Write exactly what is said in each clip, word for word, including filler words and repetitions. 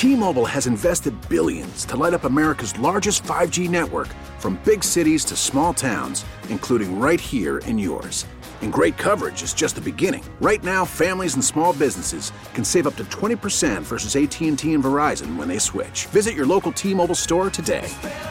T-Mobile has invested billions to light up America's largest five G network, from big cities to small towns, including right here in yours. And great coverage is just the beginning. Right now, families and small businesses can save up to twenty percent versus A T and T and Verizon when they switch. Visit your local T-Mobile store today.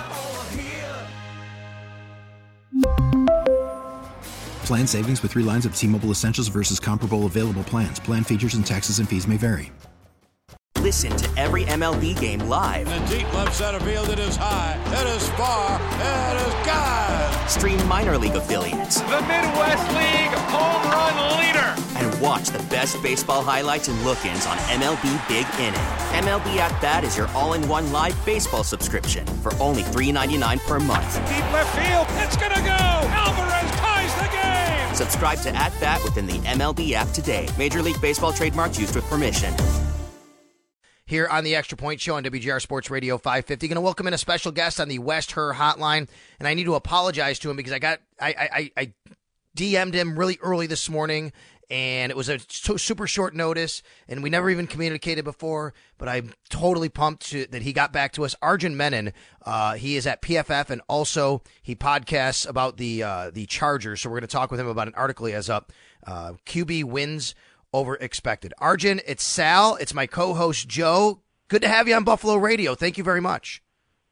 Plan savings with three lines of T-Mobile Essentials versus comparable available plans. Plan features and taxes and fees may vary. Listen to every M L B game live. In the deep left center field, it is high, it is far, it is gone. Stream minor league affiliates. The Midwest League home run leader. And watch the best baseball highlights and look-ins on M L B Big Inning. M L B At Bat is your all-in-one live baseball subscription for only three dollars and ninety-nine cents per month. Deep left field, it's gonna go. Alvarez ties the game. Subscribe to At Bat within the M L B app today. Major League Baseball trademarks used with permission. Here on the Extra Point Show on W G R Sports Radio five fifty. Going to welcome in a special guest on the West Her Hotline, and I need to apologize to him because I got I I, I D M'd him really early this morning, and it was a super short notice, and we never even communicated before, but I'm totally pumped to, that he got back to us. Arjun Menon, uh, he is at P F F, and also he podcasts about the uh, the Chargers, so we're going to talk with him about an article he has up, uh, Q B wins over expected. Arjun, it's Sal. It's my co-host, Joe. Good to have you on Buffalo Radio. Thank you very much.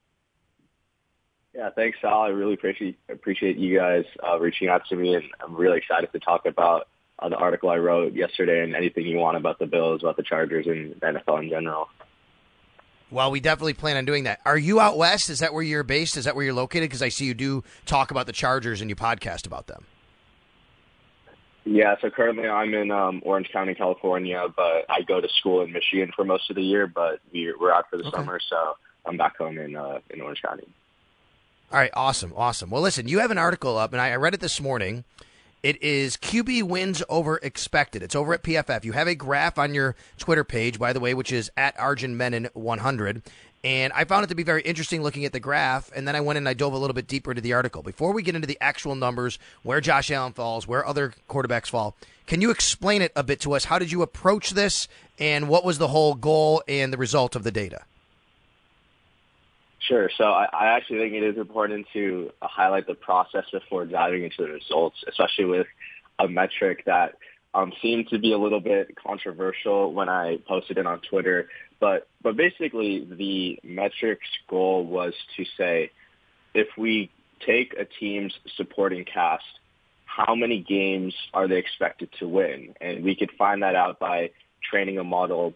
Yeah, thanks, Sal. I really appreciate appreciate you guys uh, reaching out to me, and I'm really excited to talk about uh, the article I wrote yesterday and anything you want about the Bills, about the Chargers, and the N F L in general. Well, we definitely plan on doing that. Are you out west? Is that where you're based? Is that where you're located? Because I see you do talk about the Chargers and you podcast about them. Yeah, so currently I'm in um, Orange County, California, but I go to school in Michigan for most of the year, but we're, we're out for the okay. summer, so I'm back home in uh, in Orange County. All right, awesome, awesome. Well, listen, you have an article up, and I, I read it this morning. It is Q B wins over expected. It's over at P F F. You have a graph on your Twitter page, by the way, which is at Arjun Menon one hundred. And I found it to be very interesting looking at the graph, and then I went in and I dove a little bit deeper into the article. Before we get into the actual numbers, where Josh Allen falls, where other quarterbacks fall, can you explain it a bit to us? How did you approach this, and what was the whole goal and the result of the data? Sure. So I, I actually think it is important to highlight the process before diving into the results, especially with a metric that um, seemed to be a little bit controversial when I posted it on Twitter. But but basically, the metric's goal was to say, if we take a team's supporting cast, how many games are they expected to win? And we could find that out by training a model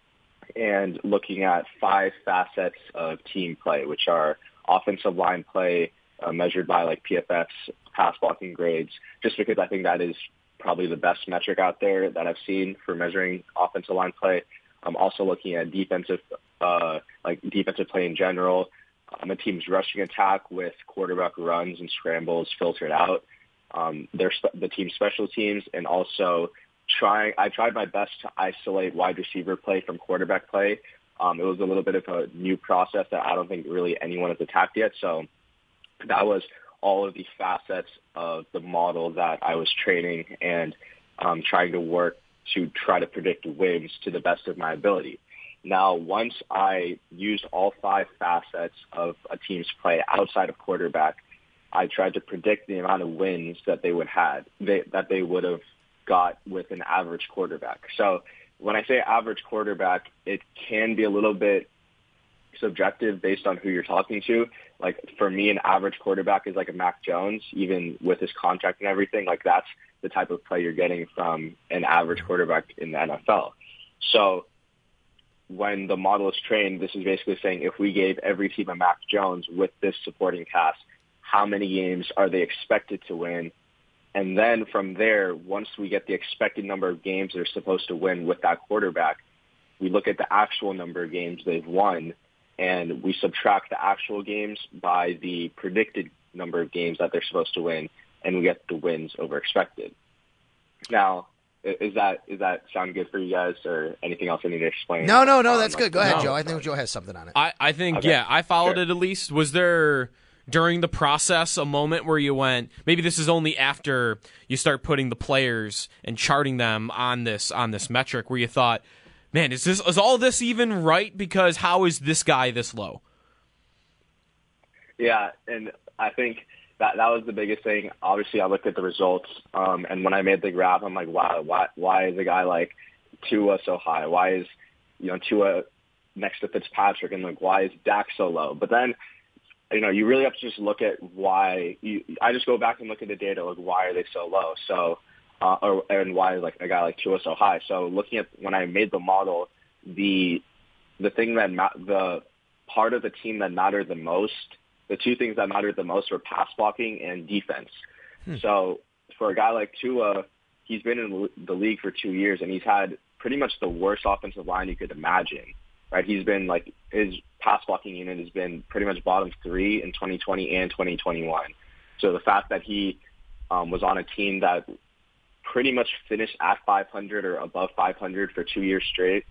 and looking at five facets of team play, which are offensive line play, uh, measured by like P F F's pass blocking grades, just because I think that is probably the best metric out there that I've seen for measuring offensive line play. I'm also looking at defensive, uh, like defensive play in general. Um, a team's rushing attack with quarterback runs and scrambles filtered out. Um, their the team's special teams, and also trying. I tried my best to isolate wide receiver play from quarterback play. Um, it was a little bit of a new process that I don't think really anyone has attacked yet. So that was all of the facets of the model that I was training and um, trying to work to try to predict wins to the best of my ability. Now, once I used all five facets of a team's play outside of quarterback, I tried to predict the amount of wins that they would had, they, that they would have got with an average quarterback. So when I say average quarterback, it can be a little bit subjective based on who you're talking to. Like for me, an average quarterback is like a Mac Jones, even with his contract and everything. Like that's the type of play you're getting from an average quarterback in the N F L. So when the model is trained, this is basically saying if we gave every team a Mac Jones with this supporting cast, how many games are they expected to win? And then from there, once we get the expected number of games they're supposed to win with that quarterback, we look at the actual number of games they've won, and we subtract the actual games by the predicted number of games that they're supposed to win, and we get the wins over expected. Now, is that is that sound good for you guys, or anything else I need to explain? No, no, no, that's um, good. Go ahead, no. Joe. I think Joe has something on it. I, I think, okay. yeah, I followed sure. it at least. Was there, during the process, a moment where you went, maybe this is only after you start putting the players and charting them on this on this metric, where you thought, man, is this is all this even right? Because how is this guy this low? Yeah, and I think that that was the biggest thing. Obviously, I looked at the results, um, and when I made the graph, I'm like, wow, why why is a guy like Tua so high? Why is, you know, Tua next to Fitzpatrick, and like, why is Dak so low? But then, you know, you really have to just look at why. You, I just go back and look at the data, like, why are they so low? So, uh, or, and why is like a guy like Tua so high? So, looking at when I made the model, the the thing that ma- the part of the team that mattered the most, the two things that mattered the most were pass blocking and defense. Hmm. So, for a guy like Tua, he's been in the league for two years, and he's had pretty much the worst offensive line you could imagine. Right, he's been like his pass blocking unit has been pretty much bottom three in twenty twenty and twenty twenty-one. So the fact that he um, was on a team that pretty much finished at five hundred or above five hundred for two years straight,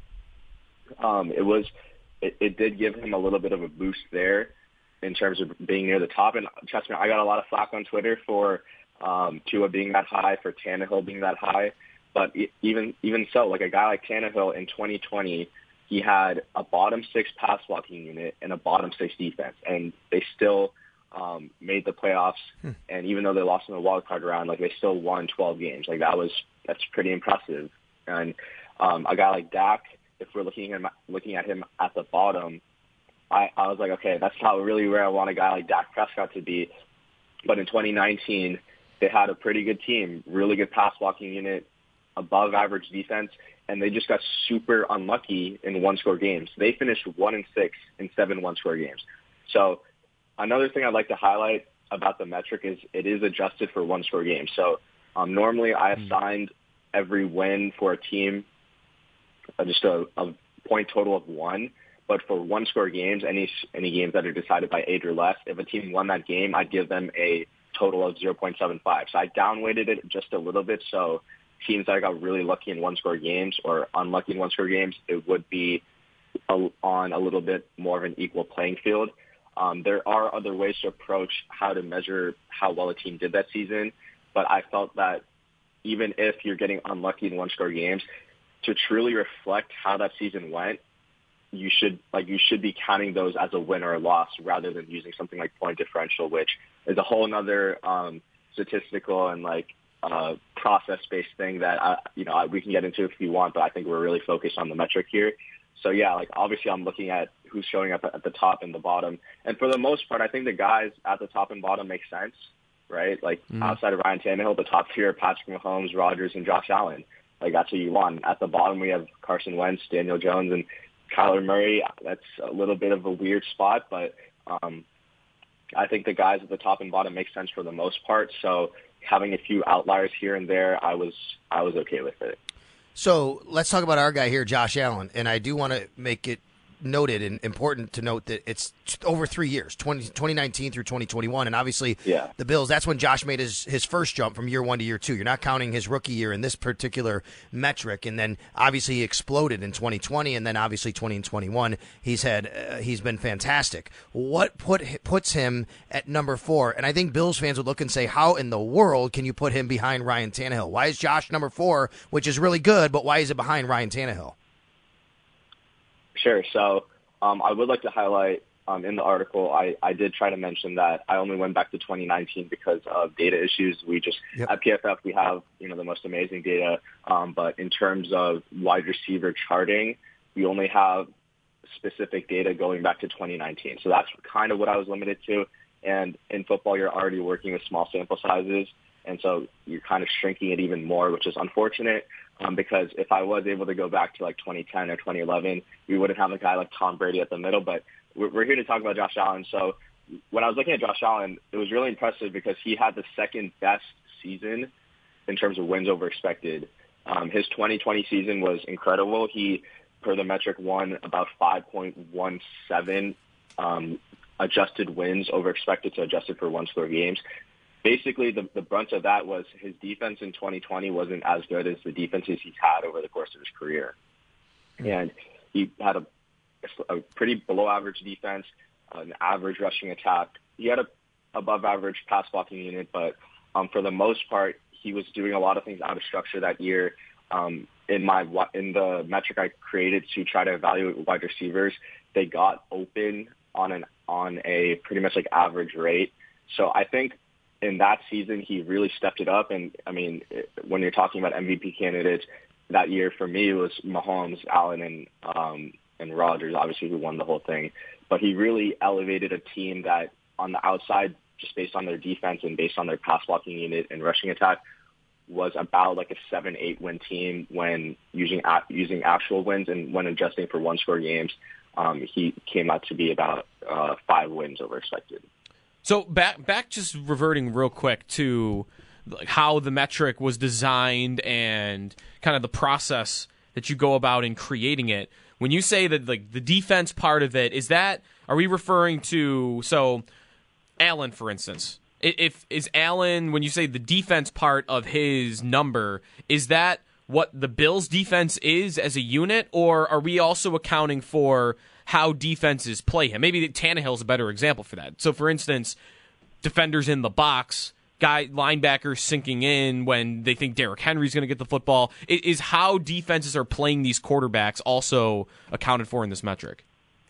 um, it was it, it did give him a little bit of a boost there in terms of being near the top. And trust me, I got a lot of flack on Twitter for um, Tua being that high, for Tannehill being that high. But even even so, like a guy like Tannehill in twenty twenty. He had a bottom six pass blocking unit and a bottom six defense, and they still um, made the playoffs. Hmm. And even though they lost in the wild card round, like they still won twelve games. Like that was that's pretty impressive. And um, a guy like Dak, if we're looking at him, looking at him at the bottom, I, I was like, okay, that's not really where I want a guy like Dak Prescott to be. But in twenty nineteen, they had a pretty good team, really good pass blocking unit, above average defense. And they just got super unlucky in one-score games. They finished one and six in seven one-score games. So another thing I'd like to highlight about the metric is it is adjusted for one-score games. So um, normally I assigned every win for a team uh, just a, a point total of one. But for one-score games, any any games that are decided by eight or less, if a team won that game, I'd give them a total of zero point seven five. So I downweighted it just a little bit so teams that got really lucky in one-score games or unlucky in one-score games, it would be a, on a little bit more of an equal playing field. Um, there are other ways to approach how to measure how well a team did that season, but I felt that even if you're getting unlucky in one-score games, to truly reflect how that season went, you should like you should be counting those as a win or a loss rather than using something like point differential, which is a whole other um, statistical and like Uh, process-based thing that I, you know we can get into if you want, but I think we're really focused on the metric here. So yeah, like obviously I'm looking at who's showing up at the top and the bottom, and for the most part, I think the guys at the top and bottom make sense, right? Like mm-hmm. outside of Ryan Tannehill, the top tier are Patrick Mahomes, Rodgers, and Josh Allen. Like that's what you want. At the bottom, we have Carson Wentz, Daniel Jones, and Kyler Murray. That's a little bit of a weird spot, but um, I think the guys at the top and bottom make sense for the most part. So having a few outliers here and there, I was I was okay with it. So let's talk about our guy here, Josh Allen. And I do want to make it noted and important to note that it's over three years, twenty nineteen through twenty twenty-one. And obviously yeah. the Bills, that's when Josh made his, his first jump from year one to year two. You're not counting his rookie year in this particular metric. And then obviously he exploded in twenty twenty. And then obviously twenty twenty-one, he's had, uh, he's been fantastic. What put puts him at number four? And I think Bills fans would look and say, how in the world can you put him behind Ryan Tannehill? Why is Josh number four, which is really good, but why is it behind Ryan Tannehill? Sure. So um, I would like to highlight um, in the article, I, I did try to mention that I only went back to twenty nineteen because of data issues. We just, yep. at P F F, we have, you know, the most amazing data. Um, but in terms of wide receiver charting, we only have specific data going back to twenty nineteen. So that's kind of what I was limited to. And in football, you're already working with small sample sizes. And so you're kind of shrinking it even more, which is unfortunate. Um, because if I was able to go back to like twenty ten or twenty eleven, we wouldn't have a guy like Tom Brady at the middle. But we're, we're here to talk about Josh Allen. So when I was looking at Josh Allen, it was really impressive because he had the second best season in terms of wins over expected. Um, his twenty twenty season was incredible. He, per the metric, won about five point one seven um, adjusted wins over expected to adjusted for one-score games. Basically, the, the brunt of that was his defense in twenty twenty wasn't as good as the defenses he's had over the course of his career. And he had a, a pretty below-average defense, an average rushing attack. He had a above-average pass-blocking unit, but um, for the most part, he was doing a lot of things out of structure that year. um, in my in the metric I created to try to evaluate wide receivers, they got open on an on a pretty much like average rate. So I think in that season he really stepped it up. And I mean, when you're talking about M V P candidates that year, for me it was Mahomes, Allen, and um, and Rodgers, obviously, who won the whole thing. But he really elevated a team that on the outside, just based on their defense and based on their pass blocking unit and rushing attack, was about like a seven, eight win team when using using actual wins, and when adjusting for one score games, um, he came out to be about uh, five wins over expected. So back back just reverting real quick to like how the metric was designed and kind of the process that you go about in creating it. When you say that like the defense part of it, is that, are we referring to, so Allen, for instance, if is Allen, when you say the defense part of his number, is that what the Bills' defense is as a unit, or are we also accounting for how defenses play him? Maybe Tannehill's a better example for that. So, for instance, defenders in the box, guy linebackers sinking in when they think Derrick Henry's going to get the football. Is how defenses are playing these quarterbacks also accounted for in this metric?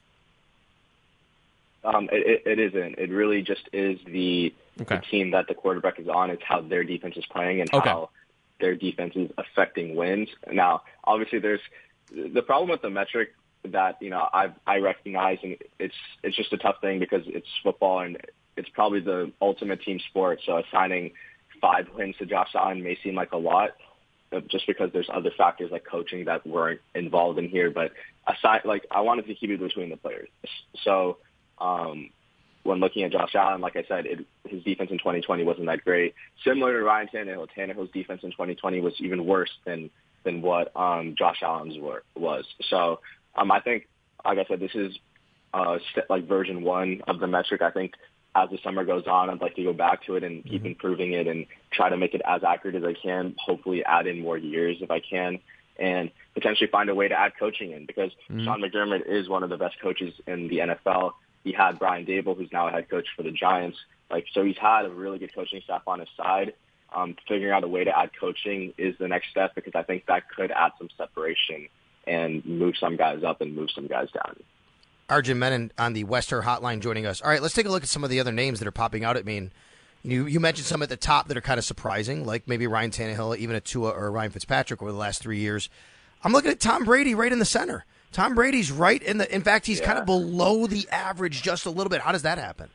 Um, it, it isn't. It really just is the, okay. the team that the quarterback is on. It's how their defense is playing and okay. how their defense is affecting wins. Now, obviously, there's the problem with the metric that you know I I recognize, and it's it's just a tough thing because it's football and it's probably the ultimate team sport. So assigning five wins to Josh Allen may seem like a lot, just because there's other factors like coaching that weren't involved in here. But aside, like I wanted to keep it between the players. So. Um, when looking at Josh Allen, like I said, it, his defense in twenty twenty wasn't that great. Similar to Ryan Tannehill, Tannehill's defense in twenty twenty was even worse than than what um, Josh Allen's were, was. So um, I think, like I said, this is uh, st- like version one of the metric. I think as the summer goes on, I'd like to go back to it and keep mm-hmm. improving it and try to make it as accurate as I can, hopefully add in more years if I can, and potentially find a way to add coaching in, because mm-hmm. Sean McDermott is one of the best coaches in the N F L. He had Brian Dable, who's now a head coach for the Giants. Like, so he's had a really good coaching staff on his side. Um, figuring out a way to add coaching is the next step, because I think that could add some separation and move some guys up and move some guys down. Arjun Menon on the Wester Hotline joining us. All right, let's take a look at some of the other names that are popping out at me. And you, you mentioned some at the top that are kind of surprising, like maybe Ryan Tannehill, even a Tua or Ryan Fitzpatrick over the last three years. I'm looking at Tom Brady right in the center. Tom Brady's right in the. In fact, he's yeah. kind of below the average just a little bit. How does that happen?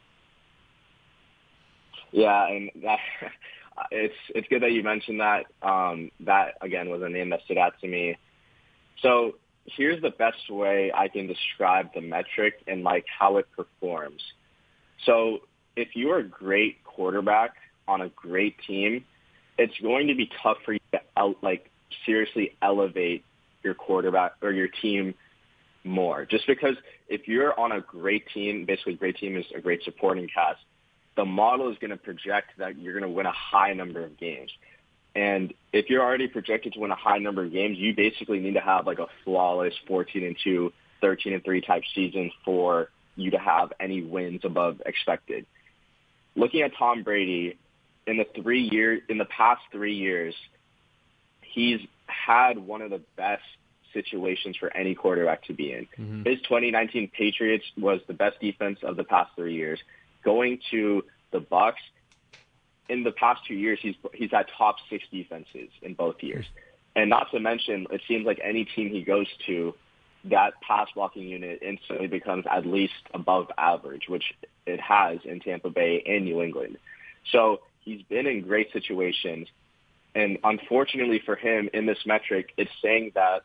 Yeah, and that it's it's good that you mentioned that. Um, that again was a name that stood out to me. So here's the best way I can describe the metric and like how it performs. So if you're a great quarterback on a great team, it's going to be tough for you to out, like seriously elevate your quarterback or your team more, just because if you're on a great team, basically great team is a great supporting cast, the model is going to project that you're going to win a high number of games. And if you're already projected to win a high number of games, you basically need to have like a flawless fourteen and two, thirteen and three type season for you to have any wins above expected. Looking at Tom Brady in the three years, in the past three years, he's had one of the best situations for any quarterback to be in. Mm-hmm. His twenty nineteen Patriots was the best defense of the past three years. Going to the Bucs, in the past two years, he's he's had top six defenses in both years. And not to mention, it seems like any team he goes to, that pass blocking unit instantly becomes at least above average, which it has in Tampa Bay and New England. So he's been in great situations. And unfortunately for him, in this metric, it's saying that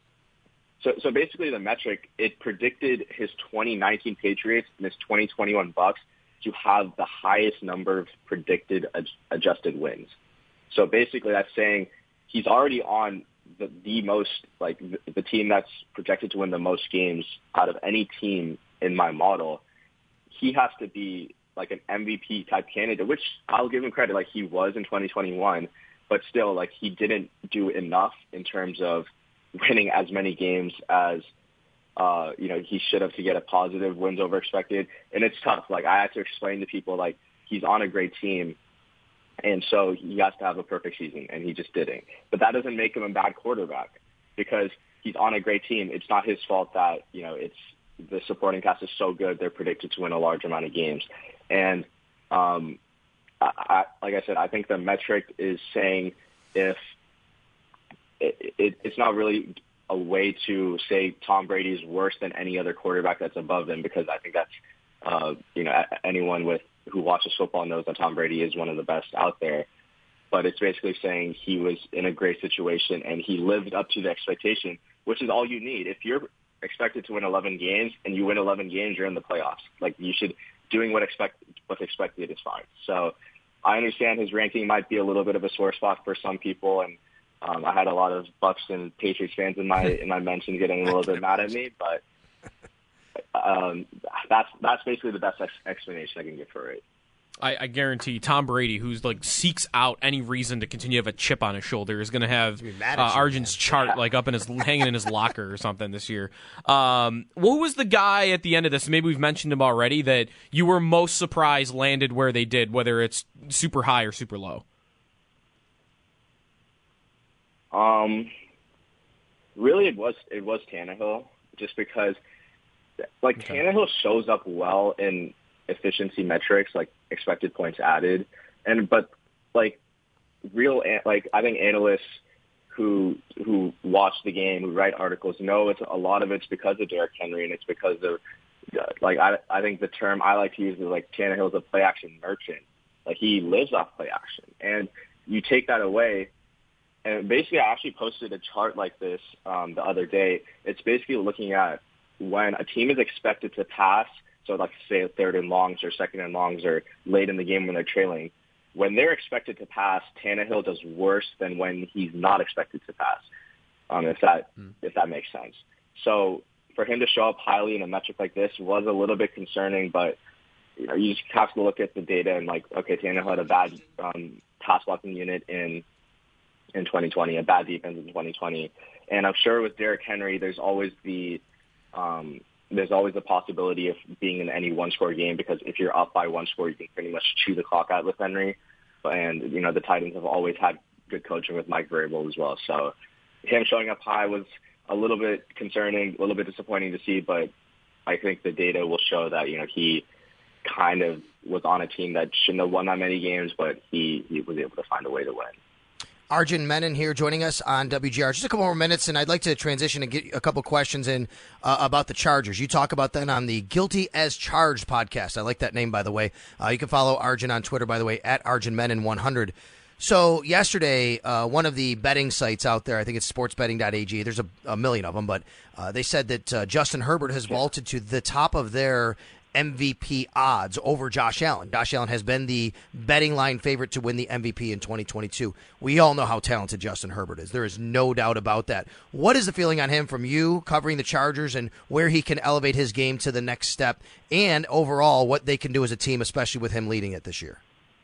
so, – so basically the metric, it predicted his twenty nineteen Patriots and his twenty twenty-one Bucs to have the highest number of predicted ad- adjusted wins. So basically that's saying he's already on the, the most – like the, the team that's projected to win the most games out of any team in my model. He has to be like an M V P type candidate, which I'll give him credit, like he was in twenty twenty-one. But still, like he didn't do enough in terms of winning as many games as uh, you know he should have to get a positive wins over expected. And it's tough. Like I had to explain to people, like he's on a great team, And so he has to have a perfect season, and he just didn't. But that doesn't make him a bad quarterback because he's on a great team. It's not his fault that, you know, it's the supporting cast is so good they're predicted to win a large amount of games. And um, I, I, like I said, I think the metric is saying if it, it, it's not really a way to say Tom Brady is worse than any other quarterback that's above them, because I think that's, uh, you know, anyone with who watches football knows that Tom Brady is one of the best out there. But it's basically saying he was in a great situation and he lived up to the expectation, which is all you need. If you're expected to win eleven games and you win eleven games, you're in the playoffs. Like, you should, doing what expect what's expected is fine. So I understand his ranking might be a little bit of a sore spot for some people, and um, I had a lot of Bucks and Patriots fans in my in my mention getting a little bit mad at me, but um, that's that's basically the best ex- explanation I can give for it. I, I guarantee Tom Brady, who's like seeks out any reason to continue to have a chip on his shoulder, is going to have uh, Arjun's chart yeah. like up in his hanging in his locker or something this year. Um, who was the guy at the end of this? Maybe we've mentioned him already, that you were most surprised landed where they did, whether it's super high or super low. Um, really, it was it was Tannehill, just because like okay. Tannehill shows up well in efficiency metrics, like expected points added, and but like real like I think analysts who who watch the game, who write articles, know it's a lot of it's because of Derrick Henry, and it's because of like I I think the term I like to use is like Tannehill's a play action merchant. Like, he lives off play action, and you take that away. And basically, I actually posted a chart like this um, the other day. It's basically looking at when a team is expected to pass. So, like, say, third and longs or second and longs or late in the game when they're trailing. When they're expected to pass, Tannehill does worse than when he's not expected to pass, um, if that mm. if that makes sense. So for him to show up highly in a metric like this was a little bit concerning, but you know, you just have to look at the data and, like, okay, Tannehill had a bad um, pass blocking unit in in twenty twenty, a bad defense in twenty twenty. And I'm sure with Derrick Henry, there's always the um, – there's always the possibility of being in any one-score game, because if you're up by one score, you can pretty much chew the clock out with Henry. And, you know, the Titans have always had good coaching with Mike Vrabel as well. So him showing up high was a little bit concerning, a little bit disappointing to see, but I think the data will show that, you know, he kind of was on a team that shouldn't have won that many games, but he, he was able to find a way to win. Arjun Menon here joining us on W G R. Just a couple more minutes, and I'd like to transition and get a couple questions in uh, about the Chargers. You talk about that on the Guilty as Charged podcast. I like that name, by the way. Uh, you can follow Arjun on Twitter, by the way, at Arjun Menon one hundred. So yesterday, uh, one of the betting sites out there, I think it's sports betting dot a g, there's a, a million of them, but uh, they said that uh, Justin Herbert has vaulted to the top of their M V P odds over Josh Allen. Josh Allen has been the betting line favorite to win the M V P in twenty twenty-two. We all know how talented Justin Herbert is. There is no doubt about that. What is the feeling on him from you covering the Chargers and where he can elevate his game to the next step, and overall what they can do as a team, especially with him leading it this year?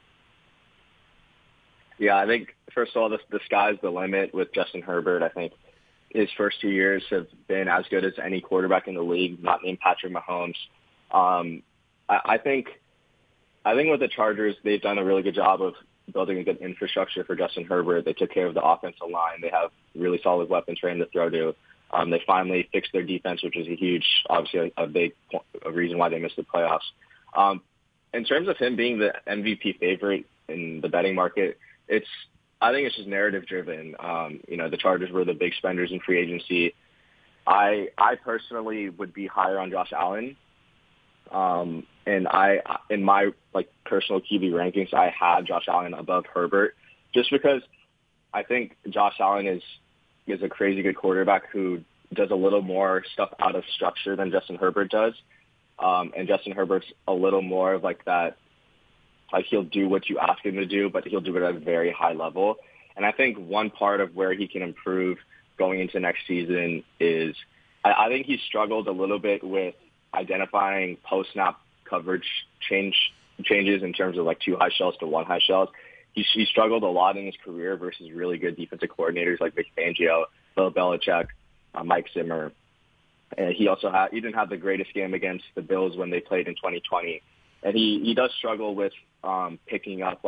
Yeah, I think, first of all, the, the sky's the limit with Justin Herbert. I think his first two years have been as good as any quarterback in the league, not named Patrick Mahomes. Um, I, I think, I think with the Chargers, they've done a really good job of building a good infrastructure for Justin Herbert. They took care of the offensive line. They have really solid weapons for him to throw to. Um, they finally fixed their defense, which is a huge, obviously, a, a big a reason why they missed the playoffs. Um, in terms of him being the M V P favorite in the betting market, it's, I think it's just narrative driven. Um, you know, the Chargers were the big spenders in free agency. I, I personally would be higher on Josh Allen. Um, and I, in my like personal Q B rankings, I had Josh Allen above Herbert, just because I think Josh Allen is is a crazy good quarterback who does a little more stuff out of structure than Justin Herbert does. Um, and Justin Herbert's a little more of like that, like he'll do what you ask him to do, but he'll do it at a very high level. And I think one part of where he can improve going into next season is I, I think he struggled a little bit with identifying post-snap coverage change changes in terms of like two high shells to one high shells. He, he struggled a lot in his career versus really good defensive coordinators like Vic Fangio, Bill Belichick, uh, Mike Zimmer. And he also had, he didn't have the greatest game against the Bills when they played in twenty twenty. And he, he does struggle with um, picking up like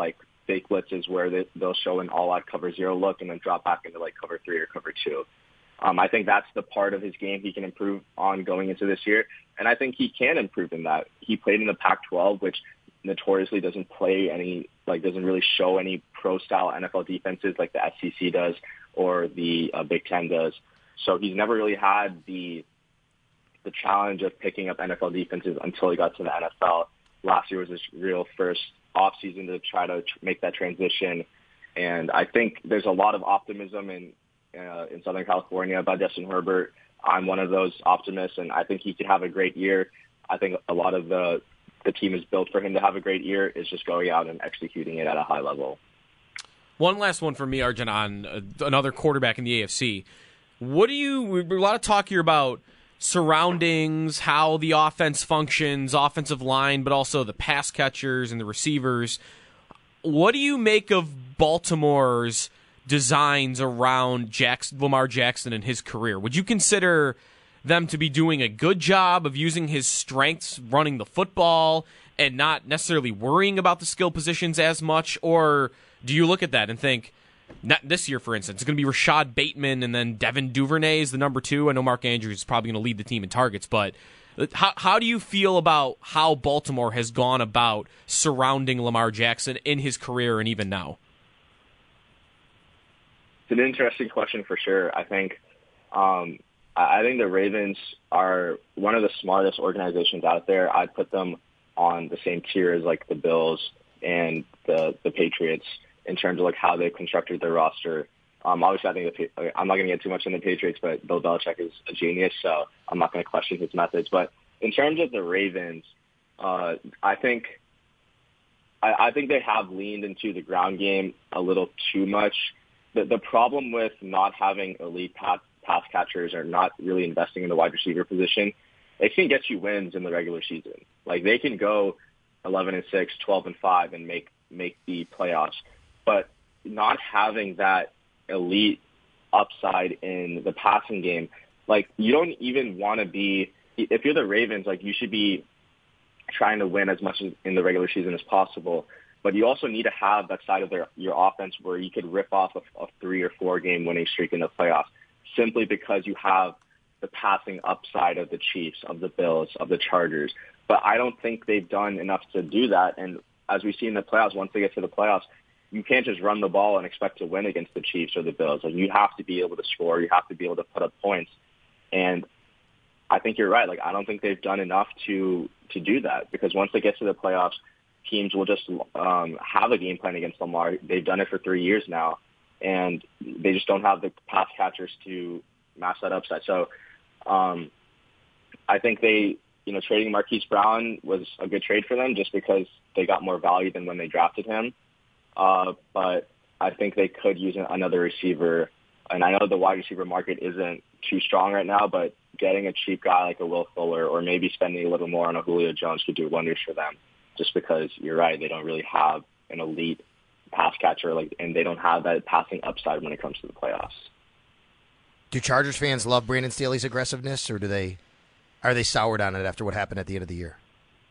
fake blitzes where they, they'll show an all-out cover zero look and then drop back into like cover three or cover two. Um, I think that's the part of his game he can improve on going into this year, and I think he can improve in that. He played in the Pac twelve, which notoriously doesn't play any, like doesn't really show any pro-style N F L defenses like the S E C does or the uh, Big Ten does. So he's never really had the the challenge of picking up N F L defenses until he got to the N F L. Last year was his real first offseason to try to tr- make that transition, and I think there's a lot of optimism in uh, in Southern California about Justin Herbert. I'm one of those optimists, and I think he could have a great year. I think a lot of the the team is built for him to have a great year. It's just going out and executing it at a high level. One last one for me, Arjun, on uh, another quarterback in the A F C. What do you? A lot of talk here about surroundings, how the offense functions, offensive line, but also the pass catchers and the receivers. What do you make of Baltimore's designs around Jackson, Lamar Jackson and his career? Would you consider them to be doing a good job of using his strengths running the football and not necessarily worrying about the skill positions as much? Or do you look at that and think, not this year, for instance, it's going to be Rashad Bateman and then Devin Duvernay is the number two? I know Mark Andrews is probably going to lead the team in targets, but how, how do you feel about how Baltimore has gone about surrounding Lamar Jackson in his career and even now? It's an interesting question for sure. I think um, I think the Ravens are one of the smartest organizations out there. I'd put them on the same tier as like the Bills and the the Patriots in terms of like how they've constructed their roster. Um, obviously, I think the, I'm not going to get too much in the Patriots, but Bill Belichick is a genius, so I'm not going to question his methods. But in terms of the Ravens, uh, I think I, I think they have leaned into the ground game a little too much. The, the problem with not having elite pass, pass catchers or not really investing in the wide receiver position, it can get you wins in the regular season. Like they can go eleven and six, twelve and five, and make make the playoffs. But not having that elite upside in the passing game, like you don't even want to be. If you're the Ravens, like you should be trying to win as much in the regular season as possible. But you also need to have that side of their, your offense where you could rip off a, a three or four game winning streak in the playoffs simply because you have the passing upside of the Chiefs, of the Bills, of the Chargers. But I don't think they've done enough to do that. And as we see in the playoffs, once they get to the playoffs, you can't just run the ball and expect to win against the Chiefs or the Bills. Like you have to be able to score. You have to be able to put up points. And I think you're right. Like I don't think they've done enough to to do that because once they get to the playoffs, teams will just um, have a game plan against Lamar. They've done it for three years now, and they just don't have the pass catchers to match that upside. So um, I think they, you know, trading Marquise Brown was a good trade for them just because they got more value than when they drafted him. Uh, but I think they could use another receiver. And I know the wide receiver market isn't too strong right now, but getting a cheap guy like a Will Fuller or maybe spending a little more on a Julio Jones could do wonders for them. Just because you're right, they don't really have an elite pass catcher, like, and they don't have that passing upside when it comes to the playoffs. Do Chargers fans love Brandon Staley's aggressiveness, or do they are they soured on it after what happened at the end of the year?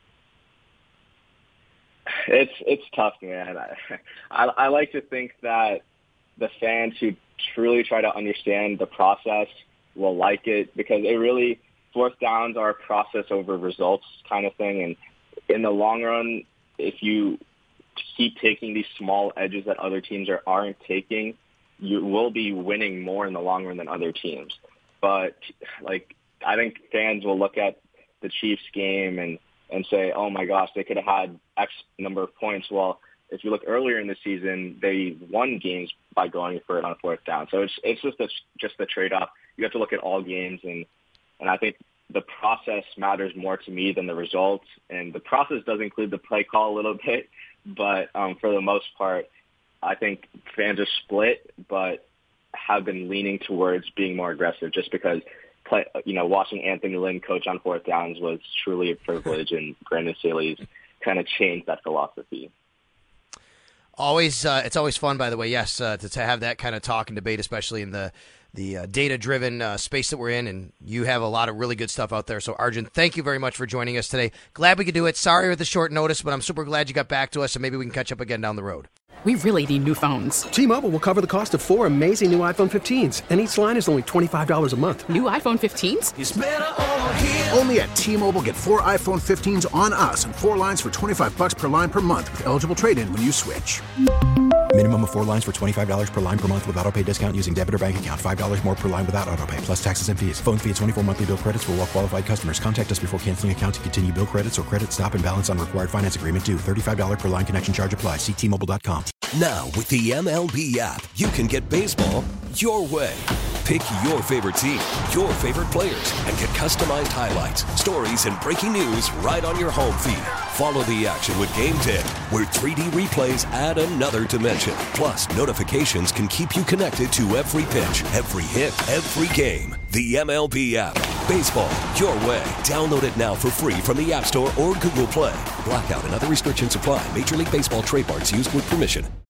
It's it's tough, man. I, I, I like to think that the fans who truly try to understand the process will like it because it really fourth downs are a process over results kind of thing, and in the long run, if you keep taking these small edges that other teams are, aren't taking, you will be winning more in the long run than other teams. But like, I think fans will look at the Chiefs game and, and say, oh my gosh, they could have had X number of points. Well, if you look earlier in the season, they won games by going for it on fourth down. So it's it's just a, just the trade-off. You have to look at all games, and and I think the process matters more to me than the results. And the process does include the play call a little bit, but um, for the most part, I think fans are split, but have been leaning towards being more aggressive just because, play, you know, watching Anthony Lynn coach on fourth downs was truly a privilege, and Brandon Staley's kind of changed that philosophy. Always, uh, it's always fun, by the way, yes, uh, to, to have that kind of talk and debate, especially in the the uh, data-driven uh, space that we're in, and you have a lot of really good stuff out there. So, Arjun, thank you very much for joining us today. Glad we could do it. Sorry with the short notice, but I'm super glad you got back to us, and maybe we can catch up again down the road. we really need new phones. T-Mobile will cover the cost of four amazing new iPhone fifteens, and each line is only twenty-five dollars a month. New iPhone fifteens? It's better over here. Only at T-Mobile, get four iPhone fifteens on us and four lines for twenty-five bucks per line per month with eligible trade-in when you switch. Minimum of four lines for twenty-five dollars per line per month with autopay discount using debit or bank account. five dollars more per line without autopay, plus taxes and fees. Phone fee at twenty-four monthly bill credits for well-qualified customers. Contact us before canceling account to continue bill credits or credit stop and balance on required finance agreement due. thirty-five dollars per line connection charge applies. See T Mobile dot com. Now, with the M L B app, you can get baseball your way. Pick your favorite team, your favorite players, and get customized highlights, stories, and breaking news right on your home feed. Follow the action with Game ten, where three D replays add another dimension. Plus, notifications can keep you connected to every pitch, every hit, every game. The M L B app. Baseball your way. Download it now for free from the App Store or Google Play. Blackout and other restrictions apply. Major League Baseball trademarks used with permission.